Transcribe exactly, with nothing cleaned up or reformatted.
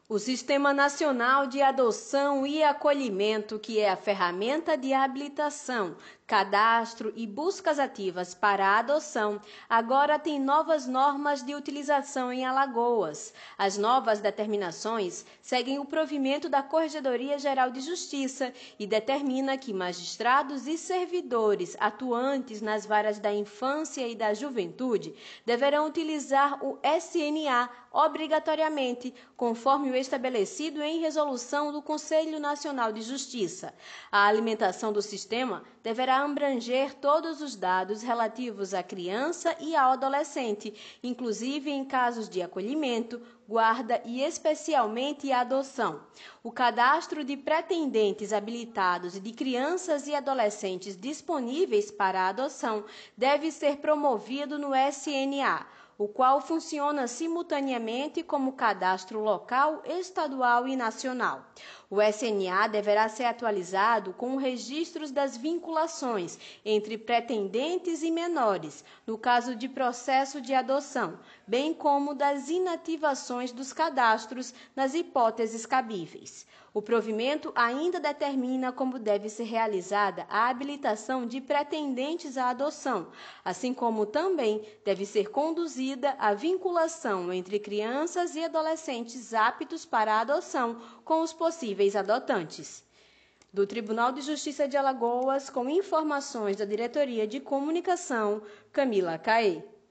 O Sistema Nacional de Adoção e Acolhimento, que é a ferramenta de habilitação, cadastro e buscas ativas para a adoção, agora tem novas normas de utilização em Alagoas. As novas determinações seguem o provimento da Corregedoria Geral de Justiça e determina que magistrados e servidores atuantes nas varas da infância e da juventude deverão utilizar o S N A obrigatoriamente, conforme o estabelecido em resolução do Conselho Nacional de Justiça. A alimentação do sistema deverá abranger todos os dados relativos à criança e ao adolescente, inclusive em casos de acolhimento, guarda e especialmente adoção. O cadastro de pretendentes habilitados e de crianças e adolescentes disponíveis para a adoção deve ser promovido no S N A, o qual funciona simultaneamente como cadastro local, estadual e nacional. O S N A deverá ser atualizado com registros das vinculações entre pretendentes e menores, no caso de processo de adoção, bem como das inativações dos cadastros nas hipóteses cabíveis. O provimento ainda determina como deve ser realizada a habilitação de pretendentes à adoção, assim como também deve ser conduzida a vinculação entre crianças e adolescentes aptos para a adoção com os possíveis adotantes. Do Tribunal de Justiça de Alagoas, com informações da Diretoria de Comunicação, Camila Caê.